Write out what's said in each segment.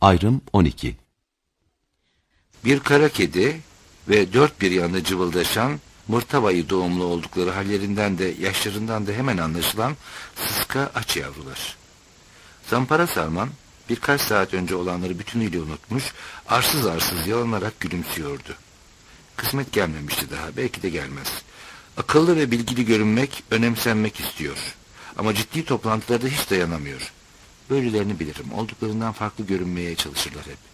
Ayrım 12. Bir kara kedi ve dört bir yanında cıvıldaşan, Mırtavayı doğumlu oldukları hallerinden de yaşlarından da hemen anlaşılan sıska aç yavrular. Zampara Sarman birkaç saat önce olanları bütünüyle unutmuş, arsız arsız yalanarak gülümsüyordu. Kısmet gelmemişti daha, belki de gelmez. Akıllı ve bilgili görünmek, önemsenmek istiyor. Ama ciddi toplantılarda hiç dayanamıyor. Böylelerini bilirim, olduklarından farklı görünmeye çalışırlar hep.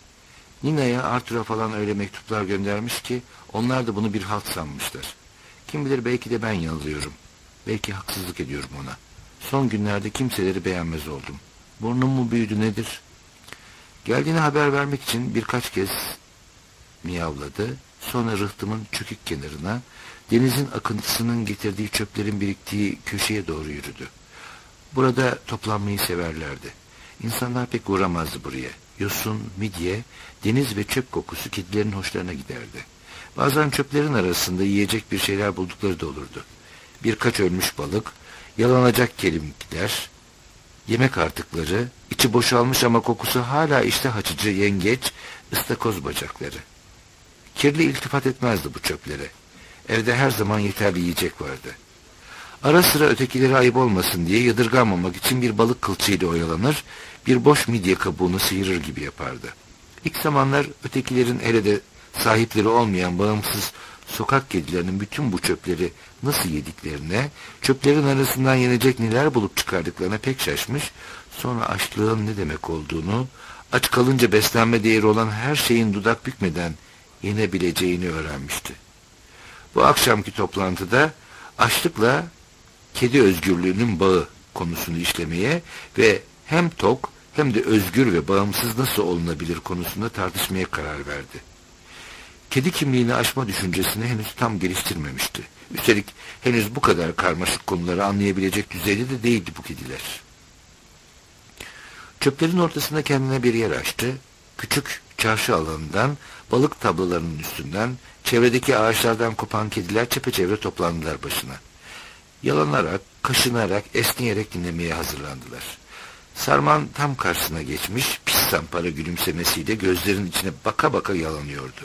Nina'ya, Arthur'a falan öyle mektuplar göndermiş ki, onlar da bunu bir halt sanmışlar. Kim bilir, belki de ben yanılıyorum. Belki haksızlık ediyorum ona. Son günlerde kimseleri beğenmez oldum. Burnum mu büyüdü nedir? Geldiğini haber vermek için birkaç kez miyavladı. Sonra rıhtımın çökük kenarına, denizin akıntısının getirdiği çöplerin biriktiği köşeye doğru yürüdü. Burada toplanmayı severlerdi. İnsanlar pek uğramazdı buraya. Yosun, midye, deniz ve çöp kokusu kedilerin hoşlarına giderdi. Bazen çöplerin arasında yiyecek bir şeyler buldukları da olurdu. Birkaç ölmüş balık, yalanacak kemikler, yemek artıkları, içi boşalmış ama kokusu hala iştah açıcı yengeç, ıstakoz bacakları. Kirli iltifat etmezdi bu çöplere. Evde her zaman yeterli yiyecek vardı. Ara sıra ötekilere ayıp olmasın diye yadırganmamak için bir balık kılçığıyla oyalanır, bir boş midye kabuğunu sıyırır gibi yapardı. İlk zamanlar ötekilerin hele de sahipleri olmayan bağımsız sokak kedilerinin bütün bu çöpleri nasıl yediklerine, çöplerin arasından yenecek neler bulup çıkardıklarına pek şaşmış, sonra açlığın ne demek olduğunu, aç kalınca beslenme değeri olan her şeyin dudak bükmeden yenebileceğini öğrenmişti. Bu akşamki toplantıda açlıkla kedi özgürlüğünün bağı konusunu işlemeye ve hem tok hem de özgür ve bağımsız nasıl olunabilir konusunda tartışmaya karar verdi. Kedi kimliğini aşma düşüncesini henüz tam geliştirmemişti. Üstelik henüz bu kadar karmaşık konuları anlayabilecek düzeyde de değildi bu kediler. Çöplerin ortasında kendine bir yer açtı. Küçük çarşı alanından, balık tablolarının üstünden, çevredeki ağaçlardan kopan kediler çepeçevre toplandılar başına. Yalanarak, kaşınarak, esneyerek dinlemeye hazırlandılar. Sarman tam karşısına geçmiş, pis zampara gülümsemesiyle gözlerinin içine baka baka yalanıyordu.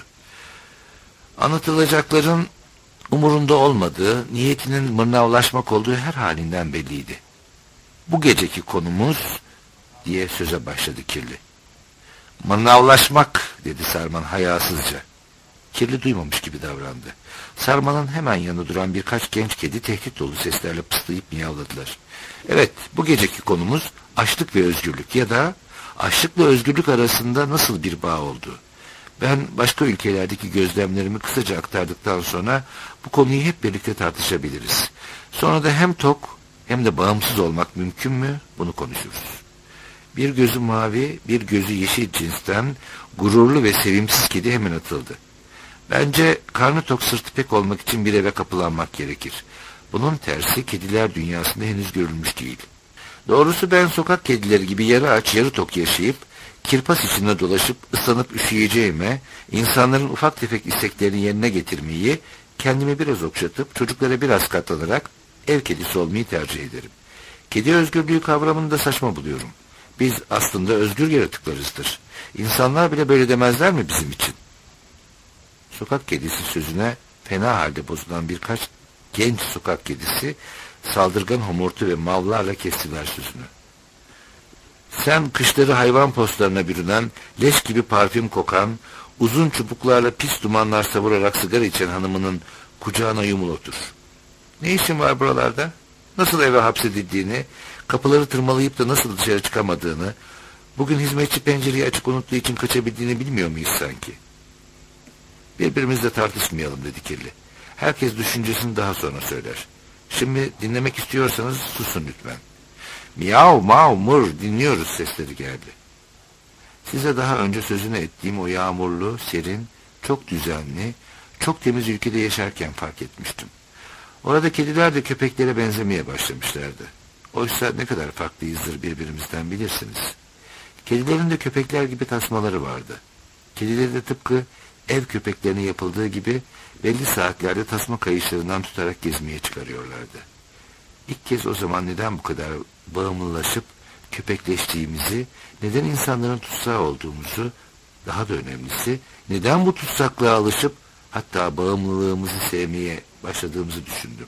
Anlatılacakların umurunda olmadığı, niyetinin mırnavlaşmak olduğu her halinden belliydi. Bu geceki konumuz diye söze başladı Kirli. Mırnavlaşmak dedi Sarman hayasızca. Kirli duymamış gibi davrandı. Sarman'ın hemen yanında duran birkaç genç kedi tehdit dolu seslerle pıslayıp miyavladılar. Evet, bu geceki konumuz açlık ve özgürlük ya da açlıkla özgürlük arasında nasıl bir bağ olduğu. Ben başka ülkelerdeki gözlemlerimi kısaca aktardıktan sonra bu konuyu hep birlikte tartışabiliriz. Sonra da hem tok hem de bağımsız olmak mümkün mü bunu konuşuruz. Bir gözü mavi, bir gözü yeşil cinsten gururlu ve sevimsiz kedi hemen atıldı. Bence karnı tok sırtı pek olmak için bir eve kapılanmak gerekir. Bunun tersi kediler dünyasında henüz görülmüş değil. Doğrusu ben sokak kedileri gibi yarı aç yarı tok yaşayıp, kirpas içinde dolaşıp ıslanıp üşüyeceğime, insanların ufak tefek isteklerini yerine getirmeyi, kendimi biraz okşatıp çocuklara biraz katlanarak ev kedisi olmayı tercih ederim. Kedi özgürlüğü kavramını da saçma buluyorum. Biz aslında özgür yaratıklarızdır. İnsanlar bile böyle demezler mi bizim için? Sokak kedisi sözüne fena halde bozulan birkaç genç sokak kedisi saldırgan homurtu ve mavlarla kestiler sözünü. Sen kışları hayvan postlarına bürünen, leş gibi parfüm kokan, uzun çubuklarla pis dumanlar savurarak sigara içen hanımının kucağına yumul otur. Ne işin var buralarda? Nasıl eve hapsedildiğini, kapıları tırmalayıp da nasıl dışarı çıkamadığını, bugün hizmetçi pencereyi açık unuttuğu için kaçabildiğini bilmiyor muyuz sanki? Birbirimizle tartışmayalım dedi Kirli. Herkes düşüncesini daha sonra söyler. Şimdi dinlemek istiyorsanız susun lütfen. Miyav, mav, mır dinliyoruz sesleri geldi. Size daha önce sözünü ettiğim o yağmurlu, serin, çok düzenli, çok temiz ülkede yaşarken fark etmiştim. Orada kediler de köpeklere benzemeye başlamışlardı. Oysa ne kadar farklıyızdır birbirimizden bilirsiniz. Kedilerin de köpekler gibi tasmaları vardı. Kedileri de tıpkı ev köpeklerine yapıldığı gibi belli saatlerde tasma kayışlarından tutarak gezmeye çıkarıyorlardı. İlk kez o zaman neden bu kadar bağımlılaşıp köpekleştiğimizi, neden insanların tutsağı olduğumuzu, daha da önemlisi, neden bu tutsaklığa alışıp hatta bağımlılığımızı sevmeye başladığımızı düşündüm.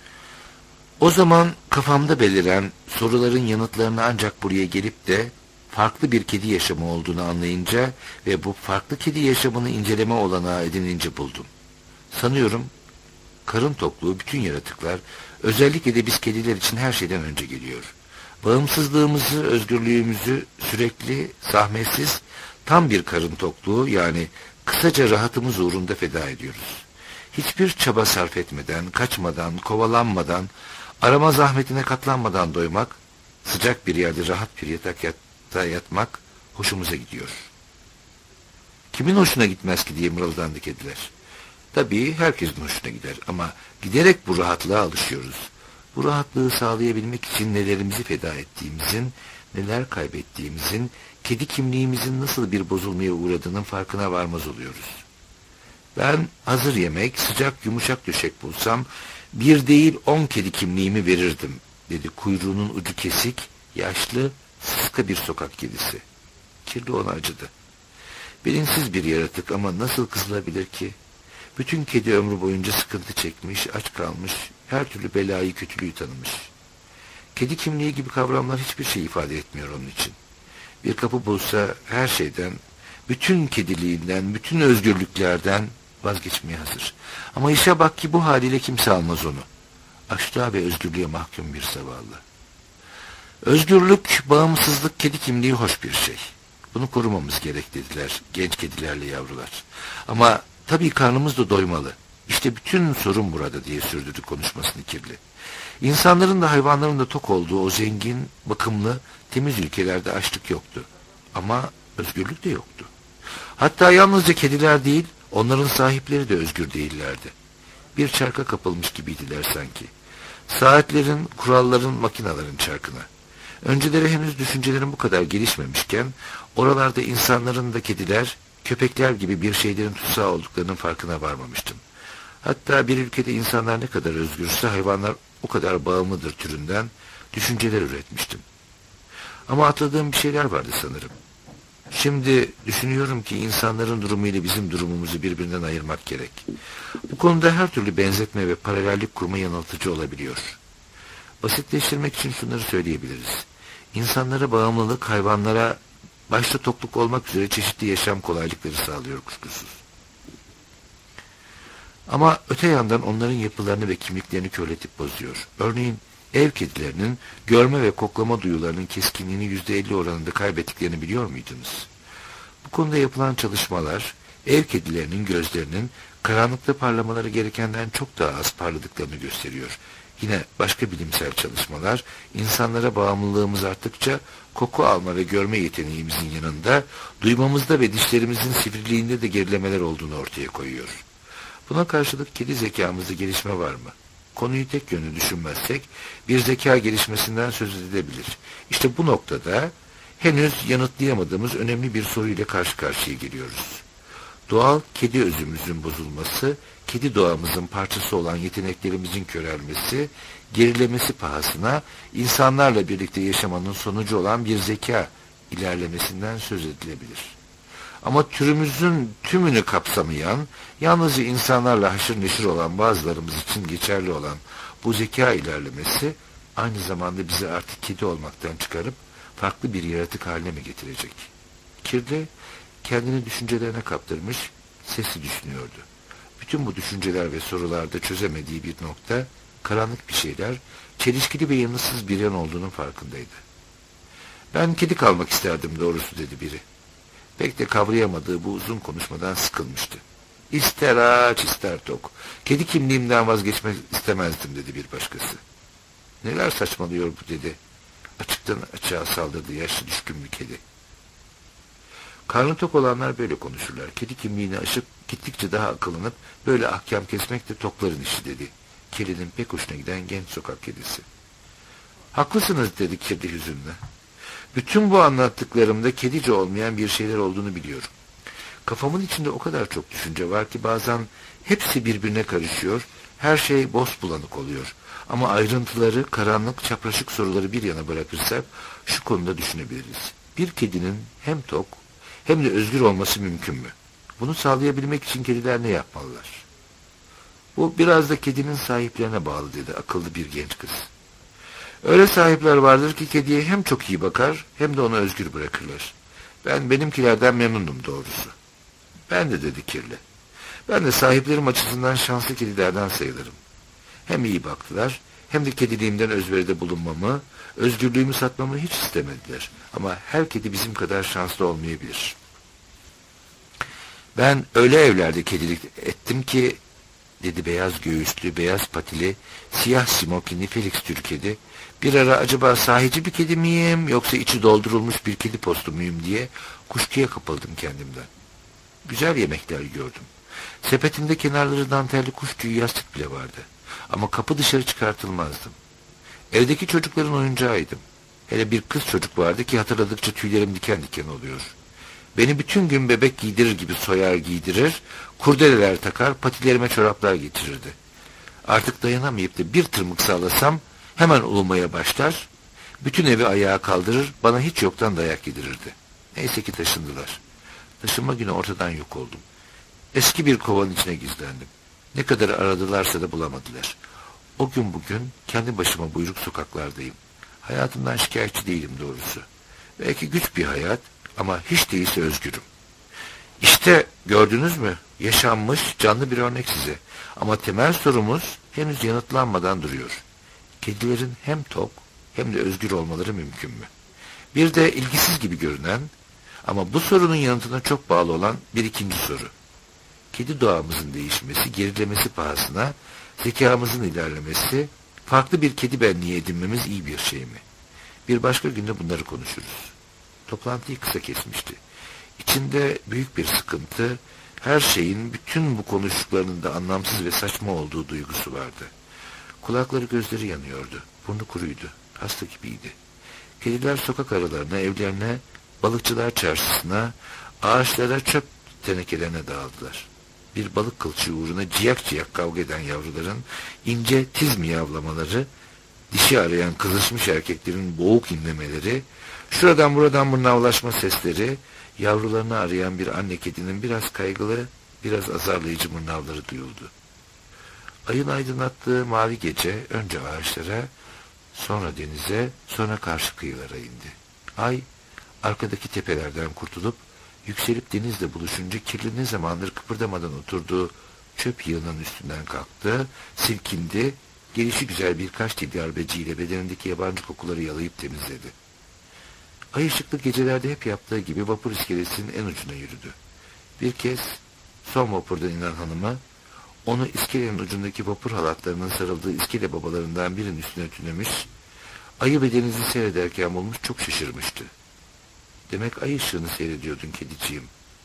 O zaman kafamda beliren soruların yanıtlarını ancak buraya gelip de farklı bir kedi yaşamı olduğunu anlayınca ve bu farklı kedi yaşamını inceleme olanağı edinince buldum. Sanıyorum karın tokluğu bütün yaratıklar, özellikle de biz kediler için her şeyden önce geliyor. Bağımsızlığımızı, özgürlüğümüzü sürekli, zahmetsiz, tam bir karın tokluğu, yani kısaca rahatımız uğrunda feda ediyoruz. Hiçbir çaba sarf etmeden, kaçmadan, kovalanmadan, arama zahmetine katlanmadan doymak, sıcak bir yerde rahat bir yatakta yatmak hoşumuza gidiyor. Kimin hoşuna gitmez ki diye mırıldandı kediler. Tabii herkesin hoşuna gider ama giderek bu rahatlığa alışıyoruz. Bu rahatlığı sağlayabilmek için nelerimizi feda ettiğimizin, neler kaybettiğimizin, kedi kimliğimizin nasıl bir bozulmaya uğradığının farkına varmaz oluyoruz. Ben hazır yemek, sıcak yumuşak döşek bulsam, 1 değil 10 kedi kimliğimi verirdim, dedi kuyruğunun ucu kesik, yaşlı, sıska bir sokak kedisi. Kirli ona acıdı. Bilinçsiz bir yaratık ama nasıl kızılabilir ki? Bütün kedi ömrü boyunca sıkıntı çekmiş, aç kalmış, her türlü belayı, kötülüğü tanımış. Kedi kimliği gibi kavramlar hiçbir şey ifade etmiyor onun için. Bir kapı bulsa her şeyden, bütün kediliğinden, bütün özgürlüklerden vazgeçmeye hazır. Ama işe bak ki bu haliyle kimse almaz onu. Açlığa ve özgürlüğe mahkum bir zavallı. Özgürlük, bağımsızlık, kedi kimliği hoş bir şey. Bunu korumamız gerek dediler genç kedilerle yavrular. Ama tabii karnımız da doymalı. İşte bütün sorun burada diye sürdürdü konuşmasını kirli. İnsanların da hayvanların da tok olduğu o zengin, bakımlı, temiz ülkelerde açlık yoktu. Ama özgürlük de yoktu. Hatta yalnızca kediler değil, onların sahipleri de özgür değillerdi. Bir çarka kapılmış gibiydiler sanki. Saatlerin, kuralların, makinaların çarkına. Önceleri henüz düşüncelerin bu kadar gelişmemişken, oralarda insanların da kediler, köpekler gibi bir şeylerin tutsağı olduklarının farkına varmamıştım. Hatta bir ülkede insanlar ne kadar özgürse hayvanlar o kadar bağımlıdır türünden düşünceler üretmiştim. Ama atladığım bir şeyler vardı sanırım. Şimdi düşünüyorum ki insanların durumu ile bizim durumumuzu birbirinden ayırmak gerek. Bu konuda her türlü benzetme ve paralellik kurma yanıltıcı olabiliyor. Basitleştirmek için şunları söyleyebiliriz. İnsanlara bağımlılık hayvanlara başta tokluk olmak üzere çeşitli yaşam kolaylıkları sağlıyor kuşkusuz. Ama öte yandan onların yapılarını ve kimliklerini körletip bozuyor. Örneğin ev kedilerinin görme ve koklama duyularının keskinliğini %50 oranında kaybettiklerini biliyor muydunuz? Bu konuda yapılan çalışmalar ev kedilerinin gözlerinin karanlıkta parlamaları gerekenden çok daha az parladıklarını gösteriyor. Yine başka bilimsel çalışmalar insanlara bağımlılığımız arttıkça koku alma ve görme yeteneğimizin yanında duymamızda ve dişlerimizin sivriliğinde de gerilemeler olduğunu ortaya koyuyor. Buna karşılık kedi zekamızda gelişme var mı? Konuyu tek yönlü düşünmezsek bir zeka gelişmesinden söz edilebilir. İşte bu noktada henüz yanıtlayamadığımız önemli bir soruyla karşı karşıya geliyoruz. Doğal kedi özümüzün bozulması, kedi doğamızın parçası olan yeteneklerimizin körelmesi, gerilemesi pahasına insanlarla birlikte yaşamanın sonucu olan bir zeka ilerlemesinden söz edilebilir. Ama türümüzün tümünü kapsamayan, yalnızca insanlarla haşır neşir olan bazılarımız için geçerli olan bu zeka ilerlemesi, aynı zamanda bizi artık kedi olmaktan çıkarıp farklı bir yaratık haline mi getirecek? Kirli, kendini düşüncelerine kaptırmış, sesli düşünüyordu. Bütün bu düşünceler ve sorularda çözemediği bir nokta, karanlık bir şeyler, çelişkili ve yanıtsız bir yan olduğunun farkındaydı. Ben kedi kalmak isterdim doğrusu dedi biri. Pek de kavrayamadığı bu uzun konuşmadan sıkılmıştı. İster aç ister tok, kedi kimliğimden vazgeçmek istemezdim dedi bir başkası. Neler saçmalıyor bu dedi. Açıktan açığa saldırdı yaşlı düşkün bir kedi. Karnı tok olanlar böyle konuşurlar. Kedi kimliğini aşıp gittikçe daha akıllanıp böyle ahkam kesmek de tokların işi dedi. Kedinin pek hoşuna giden genç sokak kedisi. Haklısınız dedi kedi hüzünle. Bütün bu anlattıklarımda kedice olmayan bir şeyler olduğunu biliyorum. Kafamın içinde o kadar çok düşünce var ki bazen hepsi birbirine karışıyor Her şey bulanık oluyor. Ama ayrıntıları, karanlık, çapraşık soruları bir yana bırakırsak şu konuda düşünebiliriz. Bir kedinin hem tok hem de özgür olması mümkün mü? Bunu sağlayabilmek için kediler ne yapmalılar? Bu biraz da kedinin sahiplerine bağlı dedi akıllı bir genç kız. Öyle sahipler vardır ki kediye hem çok iyi bakar hem de onu özgür bırakırlar. Ben benimkilerden memnundum doğrusu. Ben de dedi kirli. Ben de sahiplerim açısından şanslı kedilerden sayılırım. Hem iyi baktılar hem de kediliğimden özveride bulunmamı, özgürlüğümü satmamı hiç istemediler. Ama her kedi bizim kadar şanslı olmayabilir. Ben öyle evlerde kedilik ettim ki, dedi beyaz göğüslü, beyaz patili, siyah smokinli Felix Türk kedi, bir ara acaba sahici bir kedi miyim yoksa içi doldurulmuş bir kedi postu muyum diye kuşkuya kapıldım kendimden. Güzel yemekler gördüm. Sepetimde kenarları dantelli kuş tüyü yastık bile vardı. Ama kapı dışarı çıkartılmazdım. Evdeki çocukların oyuncağıydım. Hele bir kız çocuk vardı ki hatırladıkça tüylerim diken diken oluyor. Beni bütün gün bebek giydirir gibi soyar giydirir, kurdeleler takar, patilerime çoraplar getirirdi. Artık dayanamayıp da bir tırmık sallasam hemen ulumaya başlar, bütün evi ayağa kaldırır, bana hiç yoktan dayak yedirirdi. Neyse ki taşındılar. Taşınma günü ortadan yok oldum. Eski bir kovanın içine gizlendim. Ne kadar aradılarsa da bulamadılar. O gün bugün kendi başıma buyruk sokaklardayım. Hayatımdan şikayetçi değilim doğrusu. Belki güç bir hayat ama hiç değilse özgürüm. İşte gördünüz mü? Yaşanmış canlı bir örnek size. Ama temel sorumuz henüz yanıtlanmadan duruyor. Kedilerin hem tok hem de özgür olmaları mümkün mü? Bir de ilgisiz gibi görünen ama bu sorunun yanıtına çok bağlı olan bir ikinci soru. Kedi doğamızın değişmesi, gerilemesi pahasına zekamızın ilerlemesi, farklı bir kedi benliği edinmemiz iyi bir şey mi? Bir başka günde bunları konuşuruz. Toplantıyı kısa kesmişti. İçinde büyük bir sıkıntı, her şeyin bütün bu konuştuklarının da anlamsız ve saçma olduğu duygusu vardı. Kulakları gözleri yanıyordu, burnu kuruydu, hasta gibiydi. Kediler sokak aralarına, evlerine, balıkçılar çarşısına, ağaçlara, çöp tenekelerine dağıldılar. Bir balık kılçığı uğruna ciyak ciyak kavga eden yavruların ince tiz miyavlamaları, dişi arayan kızışmış erkeklerin boğuk inlemeleri, şuradan buradan mırnavlaşma sesleri, yavrularını arayan bir anne kedinin biraz kaygılı, biraz azarlayıcı mırnavları duyuldu. Ayın aydınlattığı mavi gece önce ağaçlara, sonra denize, sonra karşı kıyılara indi. Ay, arkadaki tepelerden kurtulup, yükselip denizle buluşunca kirli ne zamandır kıpırdamadan oturduğu çöp yığının üstünden kalktı, silkindi, gelişi güzel birkaç dil darbeciyle bedenindeki yabancı kokuları yalayıp temizledi. Ay ışıklı gecelerde hep yaptığı gibi vapur iskelesinin en ucuna yürüdü. Bir kez son vapurdan inen hanıma, onu iskelenin ucundaki vapur halatlarının sarıldığı iskele babalarından birinin üstüne tünemiş, ayı ve denizi seyrederken bulmuş çok şaşırmıştı. Demek ay ışığını seyrediyordun kediciğim,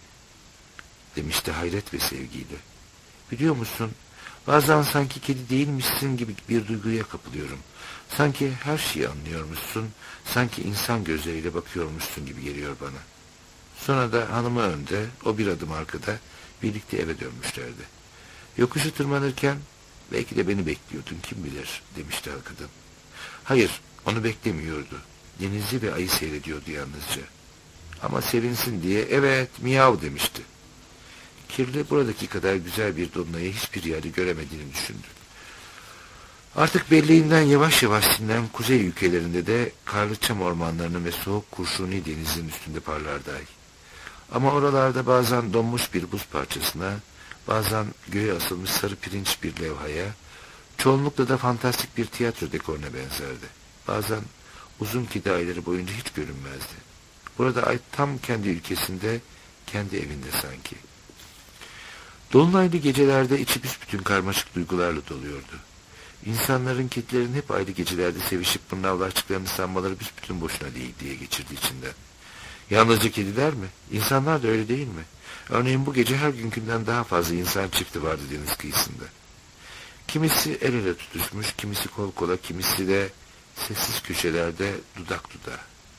demişti hayret ve sevgiyle. Biliyor musun, bazen sanki kedi değilmişsin gibi bir duyguya kapılıyorum. Sanki her şeyi anlıyormuşsun, sanki insan gözleriyle bakıyormuşsun gibi geliyor bana. Sonra da hanımı önde, o bir adım arkada, birlikte eve dönmüşlerdi. Yokuşu tırmanırken, belki de beni bekliyordun kim bilir, demişti kadın. Hayır, onu beklemiyordu. Denizi ve ayı seyrediyordu yalnızca. Ama sevinsin diye evet miyav demişti. Kirli buradaki kadar güzel bir dolunayı hiçbir yerde göremediğini düşündü. Artık belleğinden yavaş yavaş sinen kuzey ülkelerinde de karlı çam ormanlarının ve soğuk kurşuni denizin üstünde parlardı ay. Ama oralarda bazen donmuş bir buz parçasına, bazen göğe asılmış sarı pirinç bir levhaya, çoğunlukla da fantastik bir tiyatro dekoruna benzerdi. Bazen uzun kedi ayları boyunca hiç görünmezdi. Burada ay tam kendi ülkesinde, kendi evinde sanki. Dolunaylı gecelerde içi büsbütün karmaşık duygularla doluyordu. İnsanların, kedilerin hep ayrı gecelerde sevişip mırnavlaştıklarını sanmaları büsbütün boşuna değil diye geçirdi içinden. Yalnızca kediler mi? İnsanlar da öyle değil mi? Örneğin bu gece her günkünden daha fazla insan çifti vardı deniz kıyısında. Kimisi el ele tutuşmuş, kimisi kol kola, kimisi de sessiz köşelerde dudak dudağa.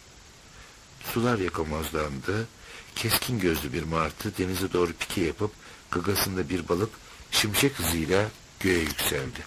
Sular yakamozlandı, keskin gözlü bir martı denize doğru pike yapıp gagasında bir balık şimşek hızıyla göğe yükseldi.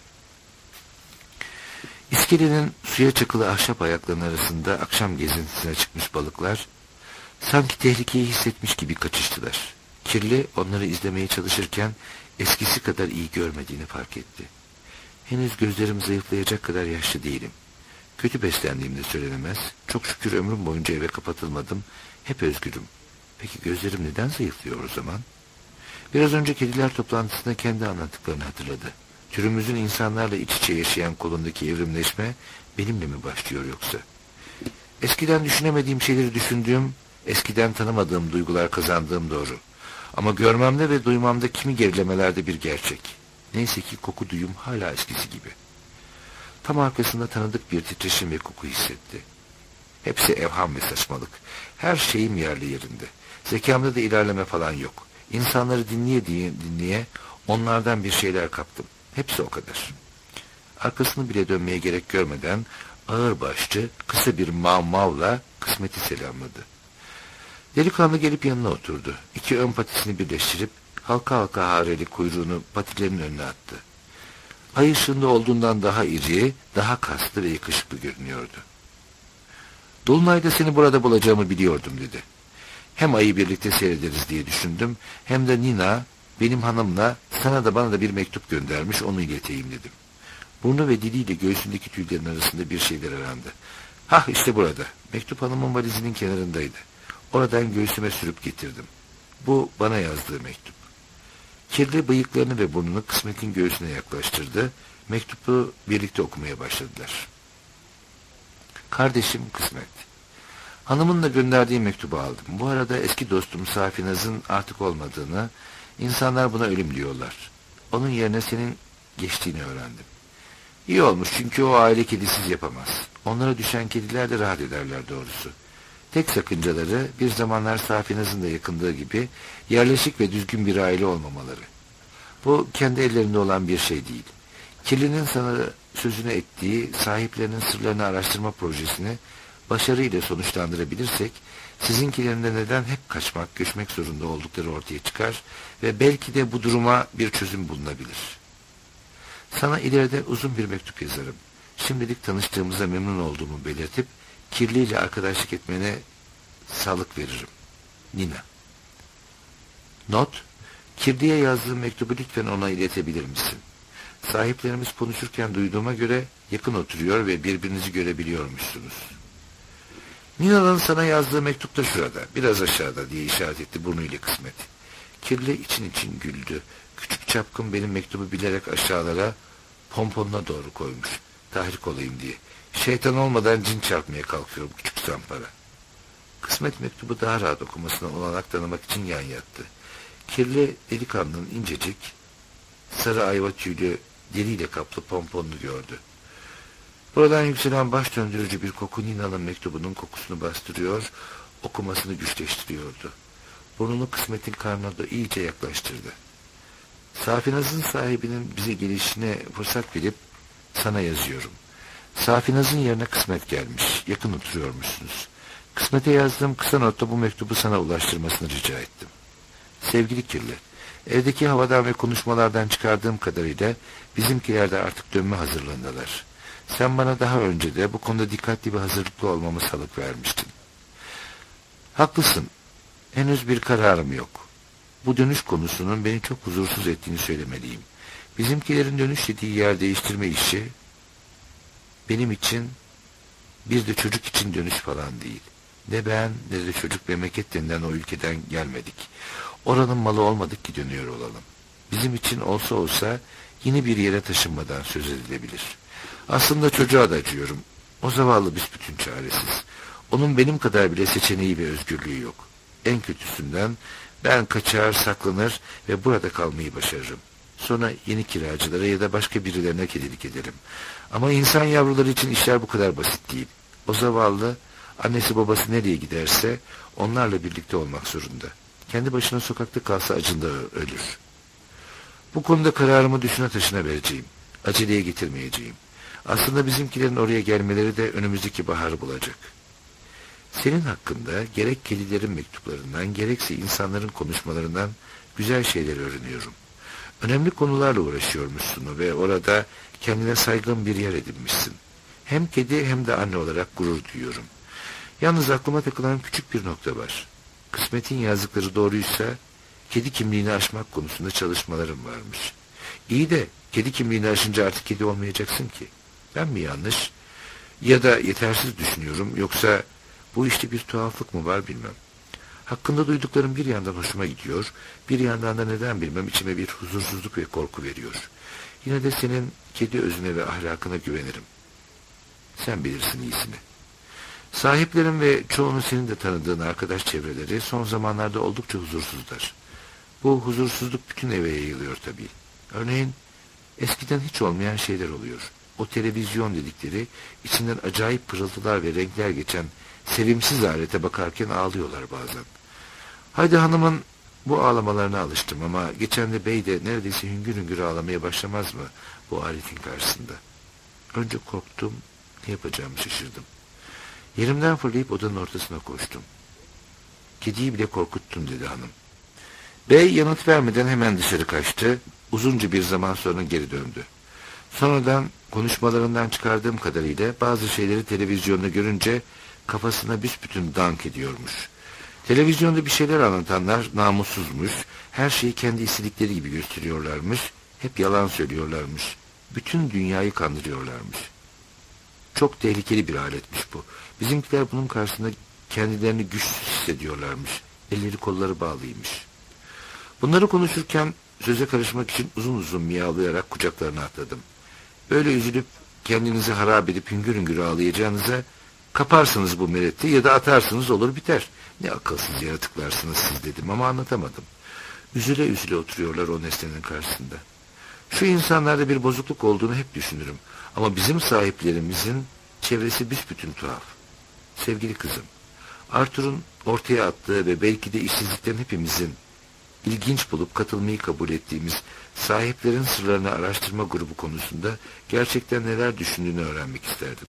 İskelenin suya çakılı ahşap ayaklarının arasında akşam gezintisine çıkmış balıklar, sanki tehlikeyi hissetmiş gibi kaçıştılar. Kirli onları izlemeye çalışırken eskisi kadar iyi görmediğini fark etti. Henüz gözlerim zayıflayacak kadar yaşlı değilim. Kötü beslendiğim de söylenemez. Çok şükür ömrüm boyunca eve kapatılmadım. Hep özgürüm. Peki gözlerim neden zayıflıyor o zaman? Biraz önce kediler toplantısında kendi anlattıklarını hatırladı. Türümüzün insanlarla iç içe yaşayan kolundaki evrimleşme benimle mi başlıyor yoksa? Eskiden düşünemediğim şeyleri düşündüğüm, eskiden tanımadığım duygular kazandığım doğru. Ama görmemde ve duymamda kimi gerilemelerde bir gerçek. Neyse ki koku duyum hala eskisi gibi. Tam arkasında tanıdık bir titreşim ve koku hissetti. Hepsi evham ve saçmalık. Her şeyim yerli yerinde. Zekamda da ilerleme falan yok. İnsanları dinleye onlardan bir şeyler kaptım. Hepsi o kadar. Arkasını bile dönmeye gerek görmeden ağırbaşlı kısa bir mavla kısmeti selamladı. Delikanlı gelip yanına oturdu. İki ön patisini birleştirip halka halka hareli kuyruğunu patilerinin önüne attı. Ay ışığında olduğundan daha iri, daha kaslı ve yakışıklı görünüyordu. Dolunayda seni burada bulacağımı biliyordum dedi. Hem ayı birlikte seyrederiz diye düşündüm, hem de Nina, benim hanımla sana da bana da bir mektup göndermiş, onu ileteyim dedim. Burnu ve diliyle göğsündeki tüylerin arasında bir şeyler arandı. Hah işte burada. Mektup hanımın valizinin kenarındaydı. Oradan göğsüme sürüp getirdim. Bu bana yazdığı mektup. Kirli bıyıklarını ve burnunu kısmetin göğsüne yaklaştırdı. Mektubu birlikte okumaya başladılar. Kardeşim Kısmet. Hanımınla gönderdiği mektubu aldım. Bu arada eski dostum Safinaz'ın artık olmadığını, insanlar buna ölüm diyorlar. Onun yerine senin geçtiğini öğrendim. İyi olmuş çünkü o aile kedisiz yapamaz. Onlara düşen kediler de rahat ederler doğrusu. Tek sakıncaları bir zamanlar Safinaz'ın da yakındığı gibi yerleşik ve düzgün bir aile olmamaları. Bu kendi ellerinde olan bir şey değil. Kirli'nin sana sözünü ettiği sahiplerinin sırlarını araştırma projesini başarıyla sonuçlandırabilirsek, sizinkilerin de neden hep kaçmak, göçmek zorunda oldukları ortaya çıkar ve belki de bu duruma bir çözüm bulunabilir. Sana ileride uzun bir mektup yazarım. Şimdilik tanıştığımıza memnun olduğumu belirtip, Kirli ile arkadaşlık etmene sağlık veririm. Nina. Not, Kirli'ye yazdığım mektubu lütfen ona iletebilir misin? Sahiplerimiz konuşurken duyduğuma göre yakın oturuyor ve birbirinizi görebiliyormuşsunuz. Nina'nın sana yazdığı mektup da şurada, biraz aşağıda diye işaret etti burnuyla Kısmet. Kirli için için güldü. Küçük çapkın benim mektubu bilerek aşağılara, pomponuna doğru koymuş. Tahrik olayım diye. Şeytan olmadan cin çarpmaya kalkıyorum küçük zampara. Kısmet mektubu daha rahat okumasına olanak tanımak için yan yattı. Kirli delikanlının incecik, sarı ayva tüylü, deriyle kaplı pomponunu gördü. Buradan yükselen baş döndürücü bir koku Nina'nın mektubunun kokusunu bastırıyor, okumasını güçleştiriyordu. Burnunu Kısmet'in karnına da iyice yaklaştırdı. Safinaz'ın sahibinin bize gelişine fırsat verip sana yazıyorum. Safinaz'ın yerine Kısmet gelmiş, yakın oturuyormuşsunuz. Kısmet'e yazdığım kısa notta bu mektubu sana ulaştırmasını rica ettim. Sevgili Kirli, evdeki havadan ve konuşmalardan çıkardığım kadarıyla bizimkiler de artık dönme hazırlığındalar. Sen bana daha önce de bu konuda dikkatli ve hazırlıklı olmamı salık vermiştin. Haklısın, henüz bir kararım yok. Bu dönüş konusunun beni çok huzursuz ettiğini söylemeliyim. Bizimkilerin dönüş dediği yer değiştirme işi, benim için bir de çocuk için dönüş falan değil. Ne ben ne de çocuk memleket denilen o ülkeden gelmedik. Oranın malı olmadık ki dönüyor olalım. Bizim için olsa olsa yeni bir yere taşınmadan söz edilebilir. Aslında çocuğa da acıyorum. O zavallı büsbütün çaresiz. Onun benim kadar bile seçeneği ve özgürlüğü yok. En kötüsünden ben kaçar, saklanır ve burada kalmayı başarırım. Sonra yeni kiracılara ya da başka birilerine kedilik ederim. Ama insan yavruları için işler bu kadar basit değil. O zavallı, annesi babası nereye giderse onlarla birlikte olmak zorunda. Kendi başına sokakta kalsa acında ölür. Bu konuda kararımı düşüne taşına vereceğim. Aceleye getirmeyeceğim. Aslında bizimkilerin oraya gelmeleri de önümüzdeki baharı bulacak. Senin hakkında gerek kedilerin mektuplarından gerekse insanların konuşmalarından güzel şeyler öğreniyorum. Önemli konularla uğraşıyormuşsun ve orada kendine saygın bir yer edinmişsin. Hem kedi hem de anne olarak gurur duyuyorum. Yalnız aklıma takılan küçük bir nokta var. Kısmetin yazdıkları doğruysa kedi kimliğini aşmak konusunda çalışmalarım varmış. İyi de kedi kimliğini aşınca artık kedi olmayacaksın ki. Ben mi yanlış ya da yetersiz düşünüyorum, yoksa bu işte bir tuhaflık mı var bilmem. Hakkında duyduklarım bir yandan hoşuma gidiyor, bir yandan da neden bilmem içime bir huzursuzluk ve korku veriyor. Yine de senin kedi özüne ve ahlakına güvenirim. Sen bilirsin iyisini. Sahiplerin ve çoğunu senin de tanıdığın arkadaş çevreleri son zamanlarda oldukça huzursuzlar. Bu huzursuzluk bütün eve yayılıyor tabii. Örneğin eskiden hiç olmayan şeyler oluyor. O televizyon dedikleri, içinden acayip pırıltılar ve renkler geçen sevimsiz alete bakarken ağlıyorlar bazen. Haydi hanımın bu ağlamalarına alıştım ama geçen de bey de neredeyse hüngür hüngür ağlamaya başlamaz mı bu aletin karşısında? Önce korktum, ne yapacağımı şaşırdım. Yerimden fırlayıp odanın ortasına koştum. Kediyi bile korkuttun dedi hanım. Bey yanıt vermeden hemen dışarı kaçtı, uzunca bir zaman sonra geri döndü. Sonradan konuşmalarından çıkardığım kadarıyla bazı şeyleri televizyonda görünce kafasına büsbütün dank ediyormuş. Televizyonda bir şeyler anlatanlar namussuzmuş, her şeyi kendi istedikleri gibi gösteriyorlarmış, hep yalan söylüyorlarmış, bütün dünyayı kandırıyorlarmış. Çok tehlikeli bir aletmiş bu. Bizimkiler bunun karşısında kendilerini güçsüz hissediyorlarmış, elleri kolları bağlıymış. Bunları konuşurken söze karışmak için uzun uzun miyavlayarak kucaklarına atladım. Böyle üzülüp kendinizi harap edip hüngür hüngür ağlayacağınıza kaparsınız bu mereti ya da atarsınız olur biter. Ne akılsız yaratıklarsınız siz dedim ama anlatamadım. Üzüle üzüle oturuyorlar o nesnenin karşısında. Şu insanlarda bir bozukluk olduğunu hep düşünürüm. Ama bizim sahiplerimizin çevresi büsbütün tuhaf. Sevgili kızım, Arthur'un ortaya attığı ve belki de işsizlikten hepimizin ilginç bulup katılmayı kabul ettiğimiz sahiplerin sırlarını araştırma grubu konusunda gerçekten neler düşündüğünü öğrenmek isterdim.